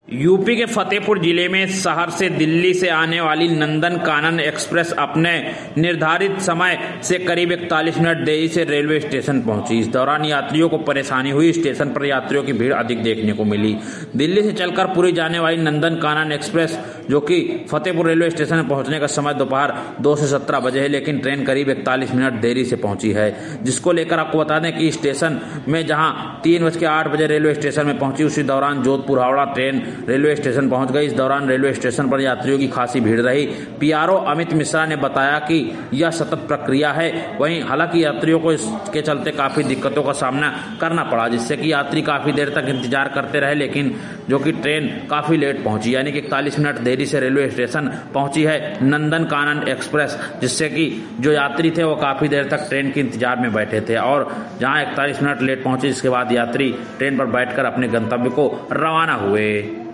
UP के फतेहपुर जिले में शहर से दिल्ली से आने वाली नंदन कानन एक्सप्रेस अपने निर्धारित समय से करीब 41 मिनट देरी से रेलवे स्टेशन पहुंची। इस दौरान यात्रियों को परेशानी हुई। स्टेशन पर यात्रियों की भीड़ अधिक देखने को मिली। दिल्ली से चलकर पुरी जाने वाली नंदन कानन एक्सप्रेस, जो कि फतेहपुर रेलवे स्टेशन में पहुंचने का समय दोपहर 2 से 17 बजे है, लेकिन ट्रेन करीब 41 मिनट देरी से पहुंची है, जिसको लेकर आपको बता दें कि स्टेशन में जहां 3:08 बजे रेलवे स्टेशन में पहुंची, उसी दौरान Jodhpur Howrah train railway station पहुंच गई। इस दौरान रेलवे स्टेशन पर यात्रियों की खासी भीड़ रही। पीआरओ अमित मिश्रा ने बताया कि यह सतत प्रक्रिया है। वहीं हालांकि यात्रियों को इसके चलते काफी दिक्कतों का सामना करना पड़ा, जिससे कि यात्री काफी देर तक इंतजार करते रहे, लेकिन जो कि ट्रेन काफी लेट पहुंची, यानी कि 41 मिनट देरी से रेलवे स्टेशन पहुंची है नंदन कानन एक्सप्रेस, जिससे कि जो यात्री थे वो काफी देर तक ट्रेन के इंतजार में बैठे थे और जहां 41 मिनट लेट पहुंचे, जिसके बाद यात्री ट्रेन पर बैठकर अपने गंतव्य को रवाना हुए।